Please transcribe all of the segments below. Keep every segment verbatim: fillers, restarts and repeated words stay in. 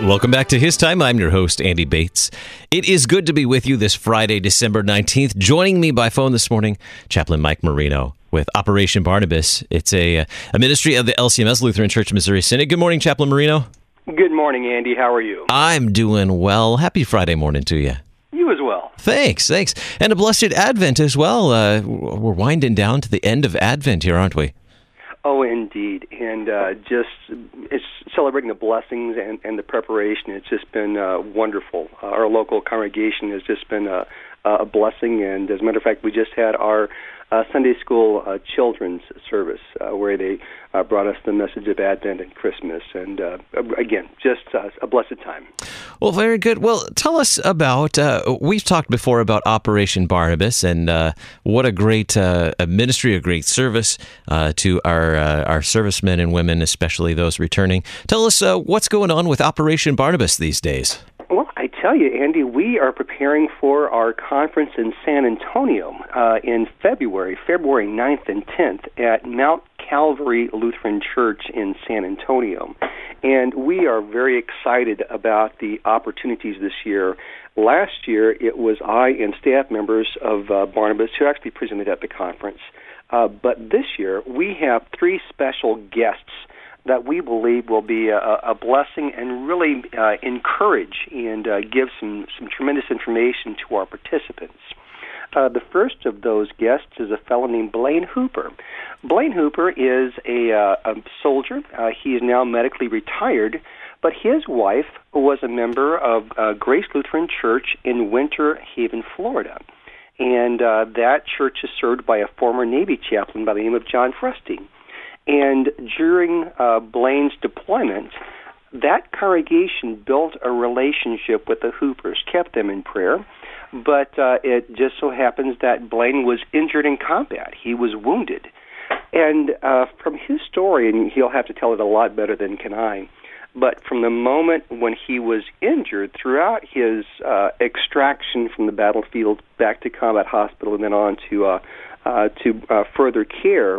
Welcome back to His Time. I'm your host, Andy Bates. It is good to be with you this Friday, December nineteenth. Joining me by phone this morning, Chaplain Mike Marino with Operation Barnabas. It's a, a ministry of the L C M S Lutheran Church Missouri Synod. Good morning, Chaplain Marino. Good morning, Andy. How are you? I'm doing well. Happy Friday morning to you. You as well. Thanks, thanks. And a blessed Advent as well. Uh, we're winding down to the end of Advent here, aren't we? Oh, indeed. And uh, just it's celebrating the blessings and, and the preparation. It's just been uh, wonderful. Uh, our local congregation has just been a, a blessing. And as a matter of fact, we just had our uh, Sunday school uh, children's service uh, where they uh, brought us the message of Advent and Christmas. And uh, again, just uh, a blessed time. Well, very good. Well, tell us about, uh, we've talked before about Operation Barnabas, and uh, what a great uh, a ministry, a great service uh, to our uh, our servicemen and women, especially those returning. Tell us uh, what's going on with Operation Barnabas these days. Well, I tell you, Andy, we are preparing for our conference in San Antonio uh, in February, February ninth and tenth at Mount Calvary Lutheran Church in San Antonio. And we are very excited about the opportunities this year. Last year, it was I and staff members of uh, Barnabas who actually presented at the conference. Uh, but this year, we have three special guests that we believe will be a, a blessing and really uh, encourage and uh, give some, some tremendous information to our participants. Uh, the first of those guests is a fellow named Blaine Hooper. Blaine Hooper is a, uh, a soldier. Uh, he is now medically retired, but his wife was a member of uh, Grace Lutheran Church in Winter Haven, Florida. And uh, that church is served by a former Navy chaplain by the name of John Frusty. And during uh, Blaine's deployment, that congregation built a relationship with the Hoopers, kept them in prayer. But uh, it just so happens that Blaine was injured in combat. He was wounded. And uh, from his story, and he'll have to tell it a lot better than can I, but from the moment when he was injured, throughout his uh, extraction from the battlefield back to combat hospital and then on to, uh, uh, to uh, further care,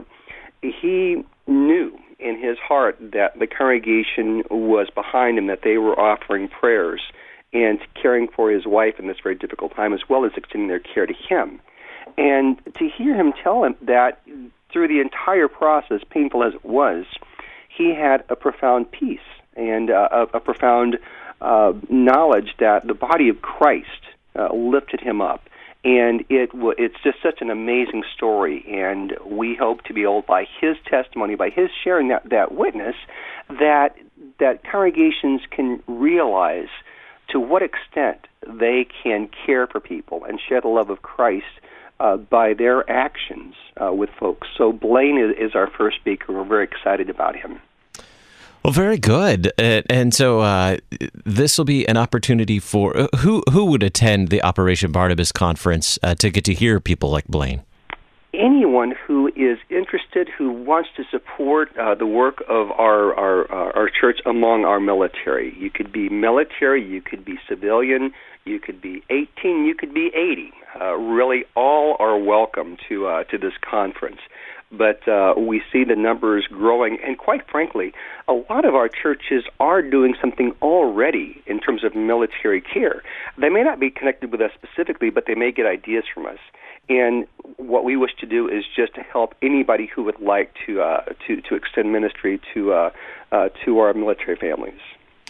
he knew in his heart that the congregation was behind him, that they were offering prayers and caring for his wife in this very difficult time, as well as extending their care to him. And to hear him tell him that through the entire process, painful as it was, he had a profound peace and uh, a, a profound uh, knowledge that the body of Christ uh, lifted him up. And it w- it's just such an amazing story, and we hope to be able, by his testimony, by his sharing that, that witness, that that congregations can realize to what extent they can care for people and share the love of Christ uh, by their actions uh, with folks. So Blaine is, is our first speaker. We're very excited about him. Well, very good. Uh, and so uh, this will be an opportunity for uh, who who would attend the Operation Barnabas conference uh, to get to hear people like Blaine? Anyone who is interested, who wants to support uh, the work of our, our our church among our military. You could be military, you could be civilian, you could be eighteen, you could be eighty. Uh, really, all are welcome to uh, to this conference. But uh, we see the numbers growing, and quite frankly, a lot of our churches are doing something already in terms of military care. They may not be connected with us specifically, but they may get ideas from us. And what we wish to do is just to help anybody who would like to uh, to, to extend ministry to uh, uh, to our military families.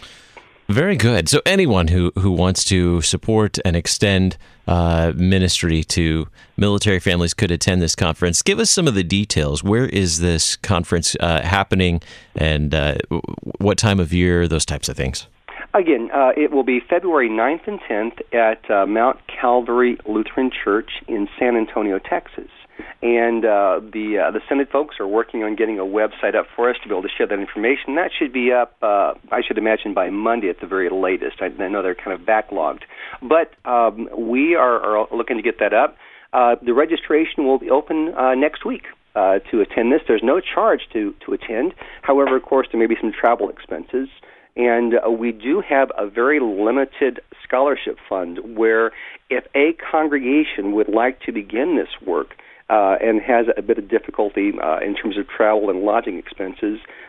Very good. So anyone who, who wants to support and extend uh, ministry to military families could attend this conference. Give us some of the details. Where is this conference uh, happening, and uh, what time of year, those types of things? Again, uh, it will be February ninth and tenth at uh, Mount Calvary Lutheran Church in San Antonio, Texas. And uh, the uh, the Synod folks are working on getting a website up for us to be able to share that information. That should be up, uh, I should imagine, by Monday at the very latest. I, I know they're kind of backlogged. But um, we are, are looking to get that up. Uh, the registration will be open uh, next week uh, to attend this. There's no charge to, to attend. However, of course, there may be some travel expenses. And uh, we do have a very limited scholarship fund where if a congregation would like to begin this work, Uh, and has a bit of difficulty uh, in terms of travel and lodging expenses,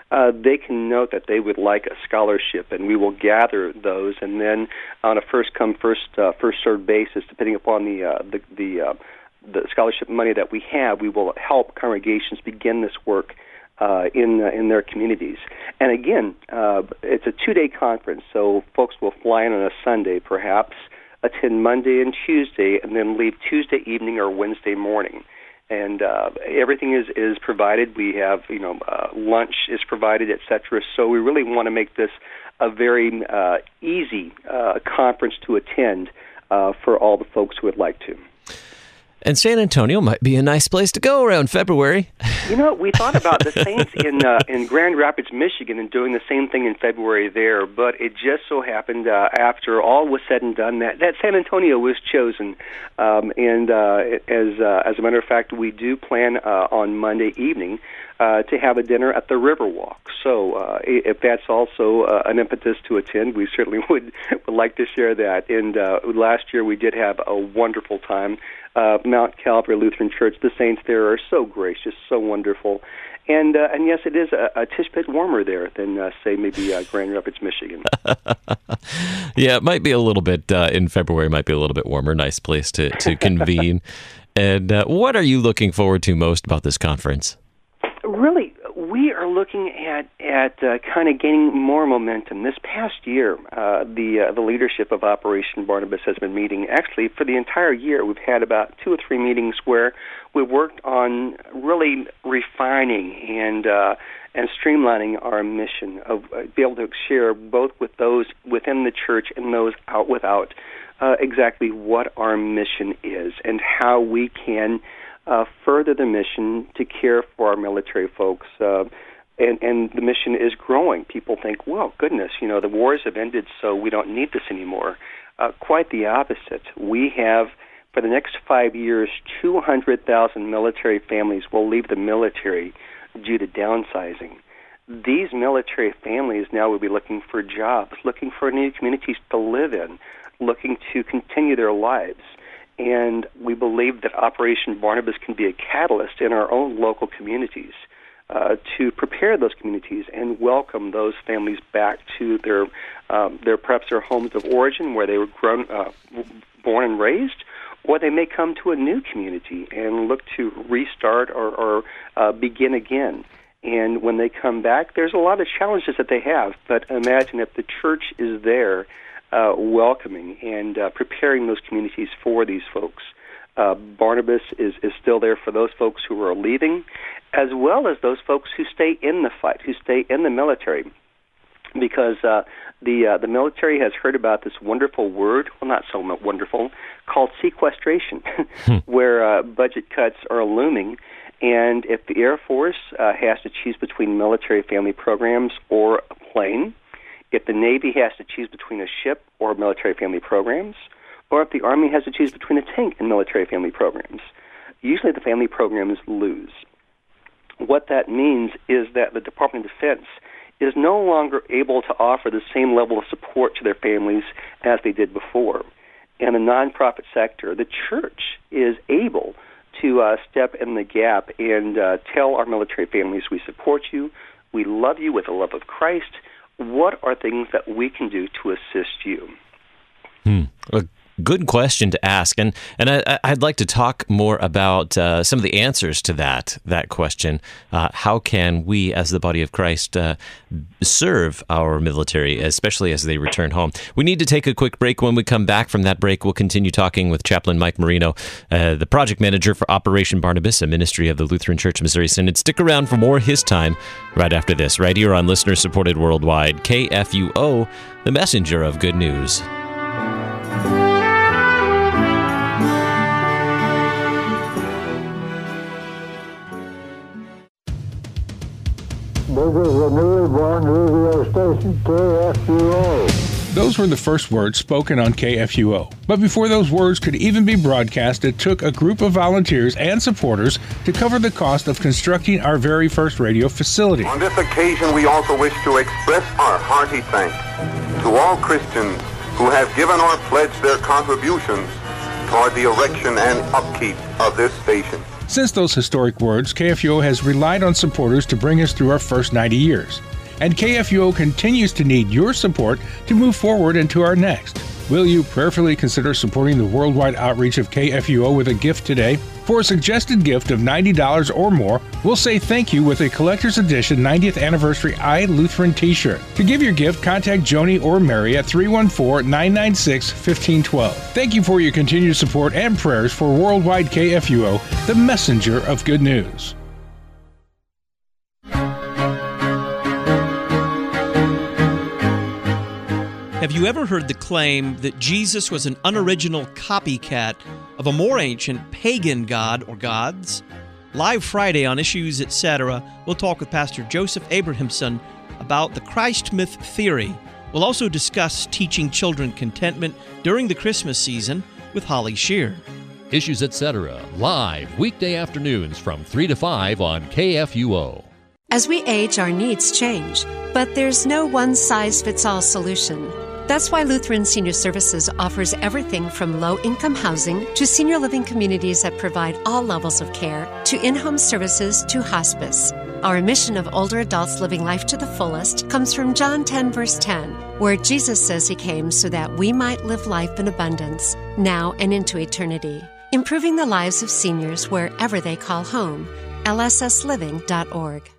uh, they can note that they would like a scholarship, and we will gather those, and then on a first-come, first uh, first-served basis, depending upon the uh, the the, uh, the scholarship money that we have, we will help congregations begin this work uh, in uh, in their communities. And again, uh, it's a two-day conference, so folks will fly in on a Sunday, perhaps, attend Monday and Tuesday, and then leave Tuesday evening or Wednesday morning. And uh, everything is, is provided. We have, you know, uh, lunch is provided, et cetera. So we really want to make this a very uh, easy uh, conference to attend uh, for all the folks who would like to. And San Antonio might be a nice place to go around February. You know, we thought about the Saints in uh, in Grand Rapids, Michigan, and doing the same thing in February there, but it just so happened uh, after all was said and done that, that San Antonio was chosen. Um, and uh, as uh, as a matter of fact, we do plan uh, on Monday evening uh, to have a dinner at the Riverwalk. So uh, if that's also uh, an impetus to attend, we certainly would, would like to share that. And uh, last year we did have a wonderful time. Uh, Mount Calvary Lutheran Church, the saints there are so gracious, so wonderful. And uh, and yes, it is a, a tish bit warmer there than, uh, say, maybe uh, Grand Rapids, Michigan. Yeah, it might be a little bit, uh, in February, might be a little bit warmer. Nice place to, to convene. And uh, what are you looking forward to most about this conference? Really, we are looking at at uh, kind of gaining more momentum. This past year, uh, the uh, the leadership of Operation Barnabas has been meeting. Actually, for the entire year, we've had about two or three meetings where we worked on really refining and uh, and streamlining our mission of uh, be able to share both with those within the church and those out without uh, exactly what our mission is and how we can Uh, further the mission to care for our military folks. Uh, and, and the mission is growing. People think, well, goodness, you know, the wars have ended, so we don't need this anymore. Uh, quite the opposite. We have, for the next five years, two hundred thousand military families will leave the military due to downsizing. These military families now will be looking for jobs, looking for new communities to live in, looking to continue their lives. And we believe that Operation Barnabas can be a catalyst in our own local communities uh, to prepare those communities and welcome those families back to their, um, their perhaps their homes of origin where they were grown, uh, born and raised, or they may come to a new community and look to restart or, or uh, begin again. And when they come back, there's a lot of challenges that they have. But imagine if the church is there Uh, welcoming and uh, preparing those communities for these folks. Uh, Barnabas is, is still there for those folks who are leaving, as well as those folks who stay in the fight, who stay in the military, because uh, the uh, the military has heard about this wonderful word, well, not so wonderful, called sequestration, where uh, budget cuts are looming. And if the Air Force uh, has to choose between military family programs or a plane, if the Navy has to choose between a ship or military family programs, or if the Army has to choose between a tank and military family programs, usually the family programs lose. What that means is that the Department of Defense is no longer able to offer the same level of support to their families as they did before. In the nonprofit sector, the church is able to uh, step in the gap and uh, tell our military families, we support you, we love you with the love of Christ. What are things that we can do to assist you? Hmm. A good question to ask, and and I, I'd like to talk more about uh, some of the answers to that that question. Uh, how can we, as the body of Christ, uh, serve our military, especially as they return home? We need to take a quick break. When we come back from that break, we'll continue talking with Chaplain Mike Marino, uh, the project manager for Operation Barnabas, a ministry of the Lutheran Church Missouri Synod. Stick around for more His Time right after this, right here on listener-supported worldwide K F U O, the messenger of good news. This is a newly born radio station, K F U O. Those were the first words spoken on K F U O. But before those words could even be broadcast, it took a group of volunteers and supporters to cover the cost of constructing our very first radio facility. On this occasion, we also wish to express our hearty thanks to all Christians who have given or pledged their contributions toward the erection and upkeep of this station. Since those historic words, K F U O has relied on supporters to bring us through our first ninety years. And K F U O continues to need your support to move forward into our next. Will you prayerfully consider supporting the worldwide outreach of K F U O with a gift today? For a suggested gift of ninety dollars or more, we'll say thank you with a collector's edition ninetieth Anniversary I Lutheran t-shirt. To give your gift, contact Joni or Mary at three one four, nine nine six, one five one two. Thank you for your continued support and prayers for worldwide K F U O, the messenger of good news. Have you ever heard the claim that Jesus was an unoriginal copycat of a more ancient pagan god or gods? Live Friday on Issues, et cetera, we'll talk with Pastor Joseph Abrahamson about the Christ myth theory. We'll also discuss teaching children contentment during the Christmas season with Holly Shear. Issues, et cetera, live weekday afternoons from three to five on K F U O. As we age, our needs change, but there's no one-size-fits-all solution. That's why Lutheran Senior Services offers everything from low-income housing to senior living communities that provide all levels of care, to in-home services to hospice. Our mission of older adults living life to the fullest comes from John ten, verse ten, where Jesus says he came so that we might live life in abundance, now and into eternity. Improving the lives of seniors wherever they call home. L S S living dot org.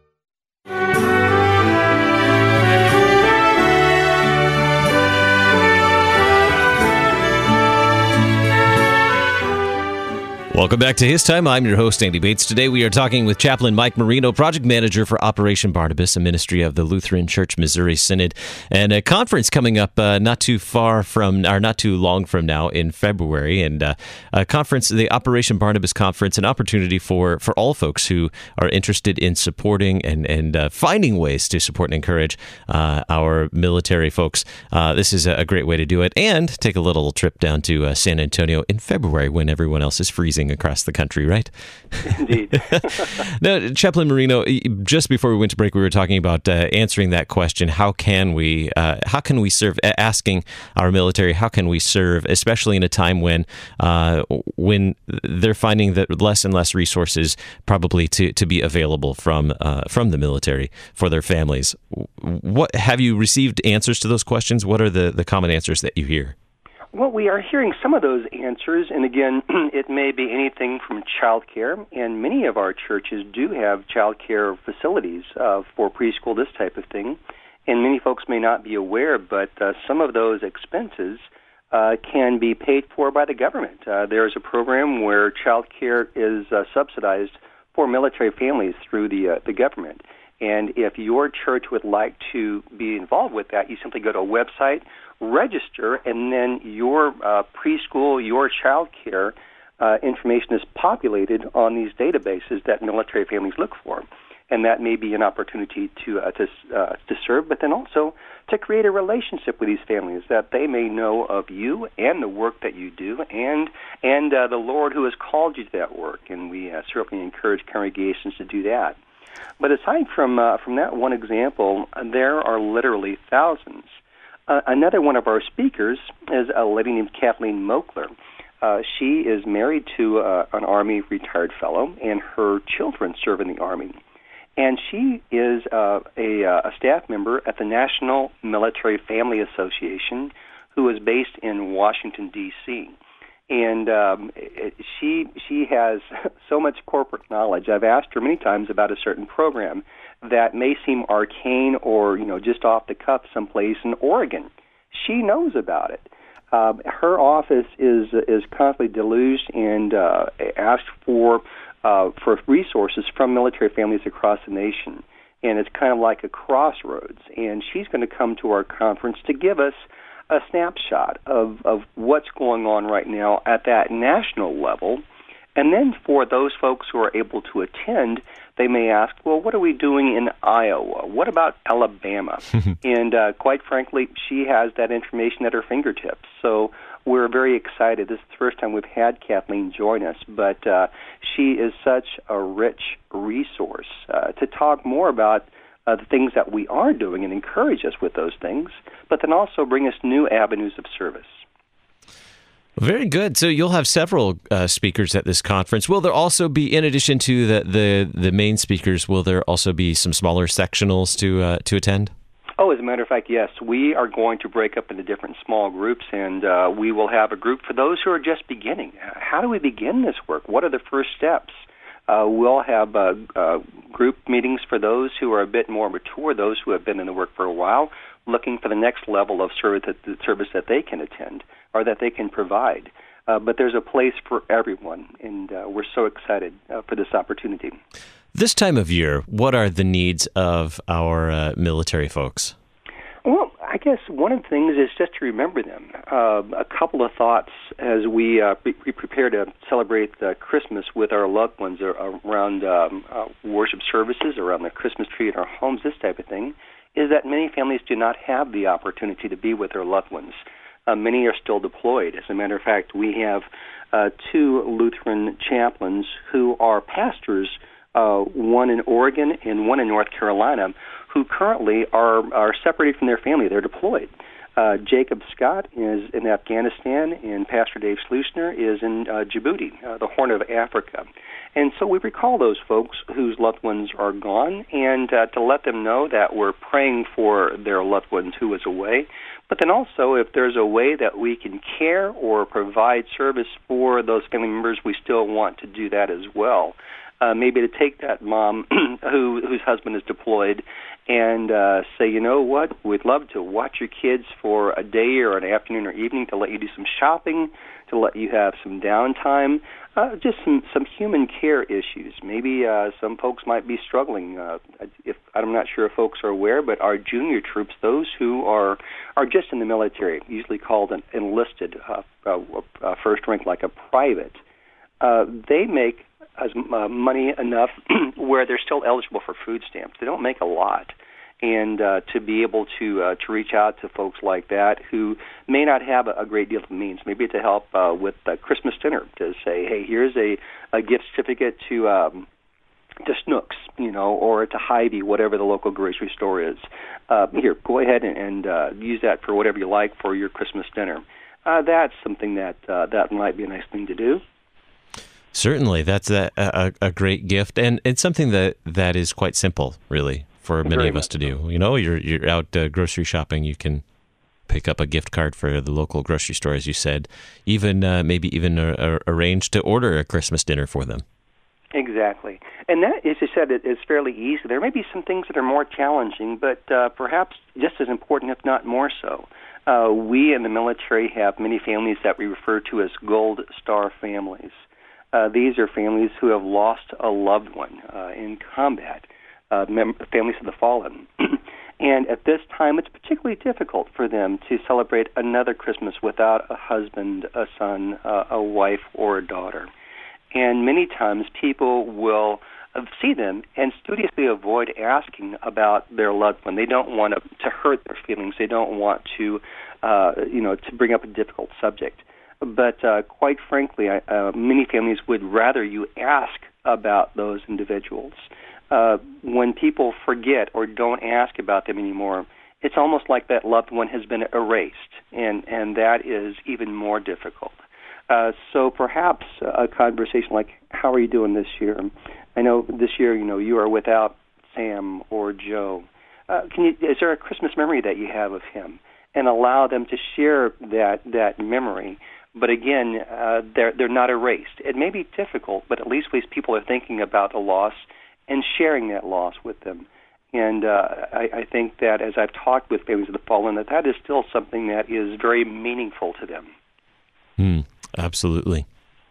Welcome back to His Time. I'm your host, Andy Bates. Today we are talking with Chaplain Mike Marino, Project Manager for Operation Barnabas, a ministry of the Lutheran Church Missouri Synod, and a conference coming up uh, not too far from, or not too long from now in February, and uh, a conference, the Operation Barnabas Conference, an opportunity for, for all folks who are interested in supporting and, and uh, finding ways to support and encourage uh, our military folks. Uh, this is a great way to do it, and take a little trip down to uh, San Antonio in February when everyone else is freezing across the country, right? Indeed. Now, Chaplain Marino, just before we went to break, we were talking about uh, answering that question: how can we, uh, how can we serve? Asking our military, how can we serve, especially in a time when, uh, when they're finding that less and less resources probably to, to be available from uh, from the military for their families. What have you received answers to those questions? What are the, the common answers that you hear? Well, we are hearing some of those answers, and again, it may be anything from child care, and many of our churches do have child care facilities uh, for preschool, this type of thing, and many folks may not be aware, but uh, some of those expenses uh, can be paid for by the government. Uh, there's a program where child care is uh, subsidized for military families through the, uh, the government, and if your church would like to be involved with that, you simply go to a website, register, and then your uh, preschool, your child care uh, information is populated on these databases that military families look for. And that may be an opportunity to uh, to, uh, to serve, but then also to create a relationship with these families, that they may know of you and the work that you do, and and uh, the Lord who has called you to that work. And we uh, certainly encourage congregations to do that. But aside from uh, from that one example, there are literally thousands. Uh, another one of our speakers is a lady named Kathleen Mokler. Uh, she is married to uh, an Army retired fellow, and her children serve in the Army. And she is uh, a, a staff member at the National Military Family Association, who is based in Washington, D C And um, it, she she has so much corporate knowledge. I've asked her many times about a certain program that may seem arcane or, you know, just off the cuff someplace in Oregon. She knows about it. Uh, her office is is constantly deluged and uh, asked for uh, for resources from military families across the nation, and it's kind of like a crossroads. And she's going to come to our conference to give us a snapshot of, of what's going on right now at that national level. And then for those folks who are able to attend, they may ask, well, what are we doing in Iowa? What about Alabama? and uh, quite frankly, she has that information at her fingertips. So we're very excited. This is the first time we've had Kathleen join us, but uh, she is such a rich resource uh, to talk more about uh, the things that we are doing and encourage us with those things, but then also bring us new avenues of service. Very good. So you'll have several uh, speakers at this conference. Will there also be, in addition to the the, the main speakers, will there also be some smaller sectionals to uh, to attend? Oh, as a matter of fact, yes. We are going to break up into different small groups, and uh, we will have a group for those who are just beginning. How do we begin this work? What are the first steps? Uh, we'll have uh, uh, group meetings for those who are a bit more mature, those who have been in the work for a while, looking for the next level of service that, the service that they can attend or that they can provide. Uh, but there's a place for everyone, and uh, we're so excited uh, for this opportunity. This time of year, what are the needs of our uh, military folks? Well, I guess one of the things is just to remember them. Uh, a couple of thoughts as we, uh, we prepare to celebrate uh, Christmas with our loved ones around um, uh, worship services, around the Christmas tree in our homes, this type of thing, is that many families do not have the opportunity to be with their loved ones. Uh, many are still deployed. As a matter of fact, we have uh, two Lutheran chaplains who are pastors, uh, one in Oregon and one in North Carolina, who currently are, are separated from their family. They're deployed. Uh, Jacob Scott is in Afghanistan, and Pastor Dave Slusner is in uh, Djibouti, uh, the Horn of Africa. And so we recall those folks whose loved ones are gone, and uh, to let them know that we're praying for their loved ones who is away. But then also, if there's a way that we can care or provide service for those family members, we still want to do that as well. Uh, maybe to take that mom who whose husband is deployed and uh, say, you know what, we'd love to watch your kids for a day or an afternoon or evening, to let you do some shopping, to let you have some downtime, uh, just some, some human care issues. Maybe uh, some folks might be struggling. Uh, if I'm not sure if folks are aware, but our junior troops, those who are are just in the military, usually called an enlisted, uh, uh, uh, first rank like a private, uh, they make as uh, money enough where they're still eligible for food stamps. They don't make a lot. And uh, to be able to uh, to reach out to folks like that who may not have a, a great deal of means, maybe to help uh, with the Christmas dinner, to say, hey, here's a, a gift certificate to um, to Snooks, you know, or to Hy-Vee, whatever the local grocery store is. Uh, here, go ahead and, and uh, use that for whatever you like for your Christmas dinner. Uh, that's something that uh, that might be a nice thing to do. Certainly, that's a, a, a great gift, and it's something that, that is quite simple, really, for many Very of us to do. You know, you're you're out uh, grocery shopping, you can pick up a gift card for the local grocery store, as you said, even uh, maybe even uh, uh, arrange to order a Christmas dinner for them. Exactly. And that, as you said, it is fairly easy. There may be some things that are more challenging, but uh, perhaps just as important, if not more so. Uh, we in the military have many families that we refer to as Gold Star families. Uh, these are families who have lost a loved one uh, in combat, uh, mem- families of the fallen. And at this time, it's particularly difficult for them to celebrate another Christmas without a husband, a son, uh, a wife, or a daughter. And many times people will uh, see them and studiously avoid asking about their loved one. They don't want to, to hurt their feelings. They don't want to, uh, you know, to bring up a difficult subject. But uh, quite frankly, I, uh, many families would rather you ask about those individuals. Uh, when people forget or don't ask about them anymore, it's almost like that loved one has been erased, and, and that is even more difficult. Uh, so perhaps a conversation like, how are you doing this year? I know this year, you know, you are without Sam or Joe. Uh, can you, is there a Christmas memory that you have of him? And allow them to share that, that memory. But again, uh, they're they're not erased. It may be difficult, but at least these people are thinking about the loss and sharing that loss with them. And uh, I, I think that as I've talked with families of the fallen, that that is still something that is very meaningful to them. Mm, absolutely.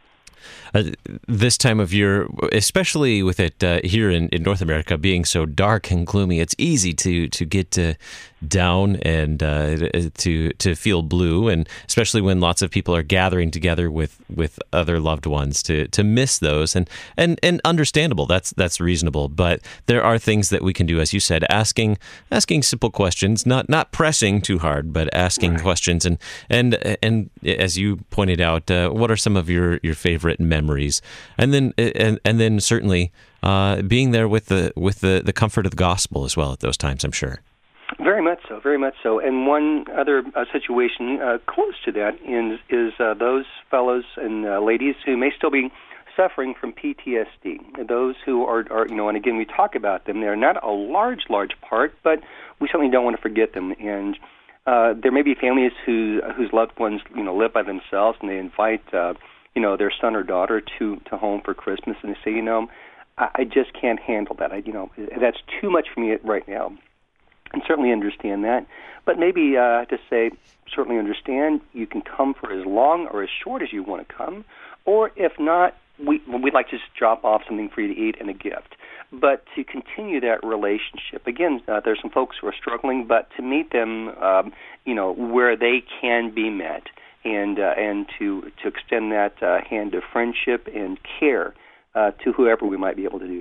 Uh, this time of year, especially with it uh, here in, in North America being so dark and gloomy, it's easy to to get uh, down and uh, to to feel blue, and especially when lots of people are gathering together with, with other loved ones, to, to miss those, and, and, and understandable. That's that's reasonable. But there are things that we can do, as you said, asking asking simple questions, not not pressing too hard, but asking right. questions, and and and as you pointed out, uh, what are some of your, your favorite memories, and then and and then certainly uh, being there with the with the, the comfort of the gospel as well at those times, I'm sure. Very very much so, very much so. And one other uh, situation uh, close to that is, is uh, those fellows and uh, ladies who may still be suffering from P T S D. Those who are, are, you know, and again, we talk about them. They're not a large, large part, but we certainly don't want to forget them. And uh, there may be families who whose loved ones, you know, live by themselves, and they invite, uh, you know, their son or daughter to, to home for Christmas, and they say, you know, I, I just can't handle that. I, you know, that's too much for me right now. And certainly understand that. But maybe uh, to say, certainly understand, you can come for as long or as short as you want to come, or if not, we, we'd like to just drop off something for you to eat and a gift. But to continue that relationship, again, uh, there's some folks who are struggling, but to meet them, um, you know, where they can be met, and uh, and to to extend that uh, hand of friendship and care uh, to whoever we might be able to do.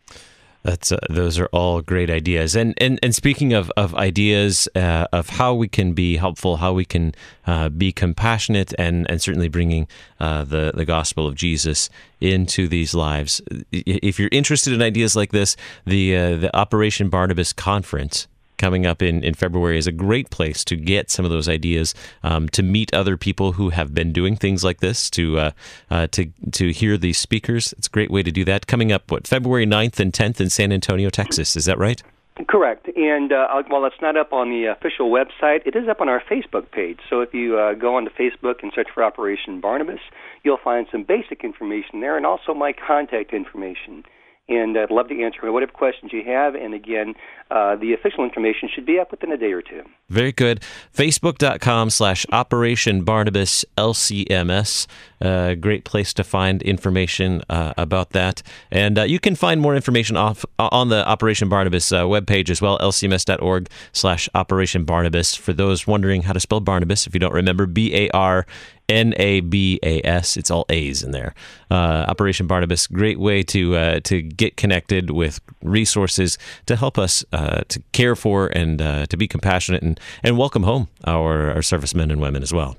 That's uh, those are all great ideas. And and, and speaking of of ideas uh, of how we can be helpful, how we can uh, be compassionate, and and certainly bringing uh, the the gospel of Jesus into these lives. If you're interested in ideas like this, the uh, the Operation Barnabas Conference coming up in, in February is a great place to get some of those ideas, um, to meet other people who have been doing things like this, to uh, uh, to to hear these speakers. It's a great way to do that. Coming up, what, February ninth and tenth in San Antonio, Texas. Is that right? Correct. And uh, while it's not up on the official website, it is up on our Facebook page. So if you uh, go onto Facebook and search for Operation Barnabas, you'll find some basic information there and also my contact information. And I'd love to answer whatever questions you have. And again, uh, the official information should be up within a day or two. Very good. Facebook.com slash Operation Barnabas L C M S. A uh, great place to find information uh, about that. And uh, you can find more information off on the Operation Barnabas uh, webpage as well, lcms.org slash Operation Barnabas. For those wondering how to spell Barnabas, if you don't remember, B A R N A B A S. It's all A's in there. Uh, Operation Barnabas, great way to uh, to get connected with resources to help us uh, to care for and uh, to be compassionate and, and welcome home our, our servicemen and women as well.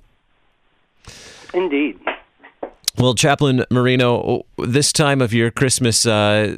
Indeed. Well, Chaplain Marino, this time of year, Christmas, uh,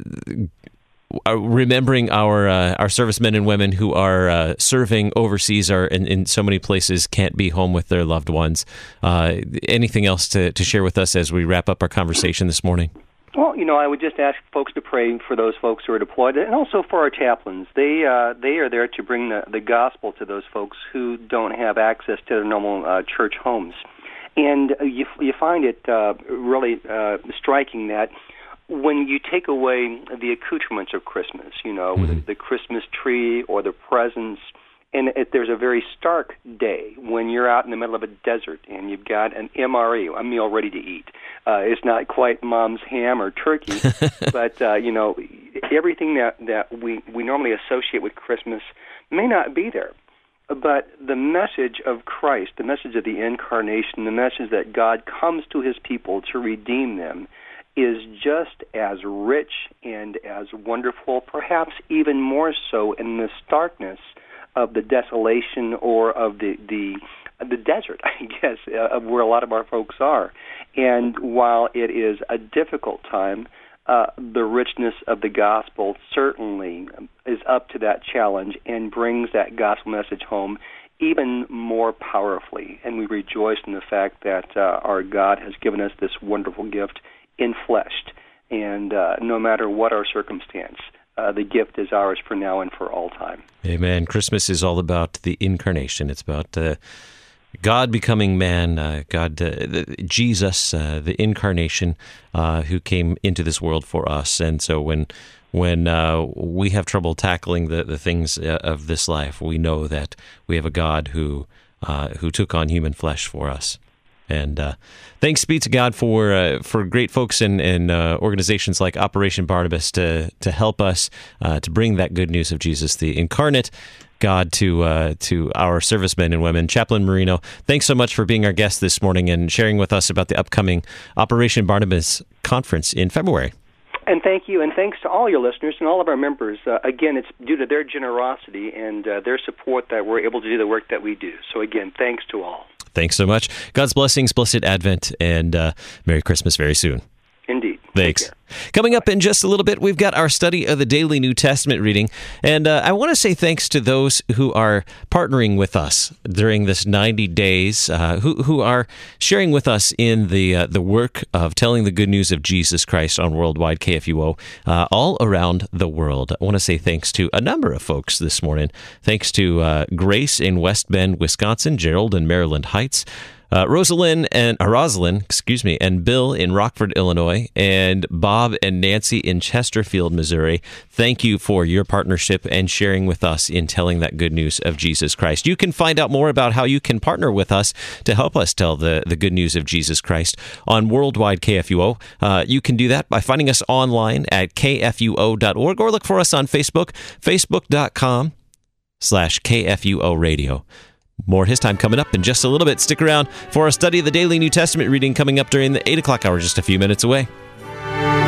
remembering our uh, our servicemen and women who are uh, serving overseas or in, in so many places can't be home with their loved ones. Uh, anything else to, to share with us as we wrap up our conversation this morning? Well, you know, I would just ask folks to pray for those folks who are deployed, and also for our chaplains. They uh, they are there to bring the, the gospel to those folks who don't have access to their normal uh, church homes. And you you find it uh, really uh, striking that when you take away the accoutrements of Christmas, you know, mm-hmm. the, the Christmas tree or the presents, and it, there's a very stark day when you're out in the middle of a desert and you've got an M R E, a meal ready to eat. Uh, it's not quite mom's ham or turkey, but, uh, you know, everything that, that we, we normally associate with Christmas may not be there. But the message of Christ, the message of the incarnation, the message that God comes to his people to redeem them, is just as rich and as wonderful, perhaps even more so in the starkness of the desolation or of the the, the desert, I guess, uh, of where a lot of our folks are. And while it is a difficult time, uh, the richness of the gospel certainly is up to that challenge and brings that gospel message home even more powerfully. And we rejoice in the fact that uh, our God has given us this wonderful gift infleshed, and uh, no matter what our circumstance, uh, the gift is ours for now and for all time. Amen. Christmas is all about the incarnation. It's about uh, God becoming man, uh, God, uh, the, Jesus, uh, the incarnation, uh, who came into this world for us. And so when when uh, we have trouble tackling the, the things of this life, we know that we have a God who uh, who took on human flesh for us. And uh, thanks be to God for uh, for great folks and, and uh, organizations like Operation Barnabas to to help us uh, to bring that good news of Jesus, the incarnate God, to uh, to our servicemen and women. Chaplain Marino, thanks so much for being our guest this morning and sharing with us about the upcoming Operation Barnabas conference in February. And thank you, and thanks to all your listeners and all of our members. Uh, again, it's due to their generosity and uh, their support that we're able to do the work that we do. So again, thanks to all. Thanks so much. God's blessings, blessed Advent, and uh, Merry Christmas very soon. Indeed. Thanks. Take care. Coming up in just a little bit, we've got our study of the daily New Testament reading. And uh, I want to say thanks to those who are partnering with us during this ninety days, uh, who who are sharing with us in the uh, the work of telling the good news of Jesus Christ on Worldwide K F U O uh, all around the world. I want to say thanks to a number of folks this morning. Thanks to uh, Grace in West Bend, Wisconsin, Gerald in Maryland Heights, Uh, Rosalind and uh, Rosalind, excuse me, and Bill in Rockford, Illinois, and Bob and Nancy in Chesterfield, Missouri. Thank you for your partnership and sharing with us in telling that good news of Jesus Christ. You can find out more about how you can partner with us to help us tell the, the good news of Jesus Christ on Worldwide K F U O. Uh, you can do that by finding us online at k f u o dot org or look for us on Facebook, facebook dot com slash K F U O radio. More His Time coming up in just a little bit. Stick around for a study of the daily New Testament reading coming up during the eight o'clock hour, just a few minutes away.